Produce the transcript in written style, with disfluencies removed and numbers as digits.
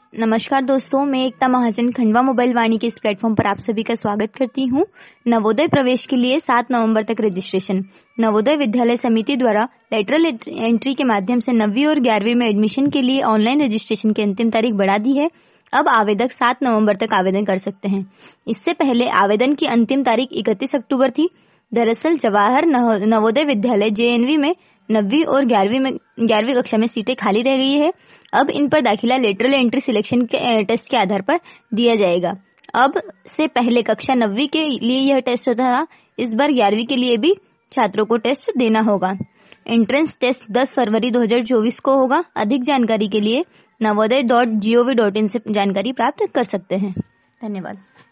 नमस्कार दोस्तों, मैं एकता महाजन खंडवा मोबाइल वाणी के इस प्लेटफॉर्म पर आप सभी का स्वागत करती हूँ। नवोदय प्रवेश के लिए 7 नवंबर तक रजिस्ट्रेशन। नवोदय विद्यालय समिति द्वारा लेटरल एंट्री के माध्यम से 9वीं और 11वीं में एडमिशन के लिए ऑनलाइन रजिस्ट्रेशन की अंतिम तारीख बढ़ा दी है। अब आवेदक 7 नवंबर तक आवेदन कर सकते हैं। इससे पहले आवेदन की अंतिम तारीख 31 अक्टूबर थी। दरअसल जवाहर नवोदय विद्यालय JNV में 9वीं और 11वीं कक्षा में सीटें खाली रह गई है। अब इन पर दाखिला लेटरल एंट्री सिलेक्शन के टेस्ट के आधार पर दिया जाएगा। अब से पहले कक्षा 9वीं के लिए यह टेस्ट होता था, इस बार 11वीं के लिए भी छात्रों को टेस्ट देना होगा। एंट्रेंस टेस्ट 10 फरवरी 2024 को होगा। अधिक जानकारी के लिए navodaya.gov.in से जानकारी प्राप्त कर सकते हैं। धन्यवाद।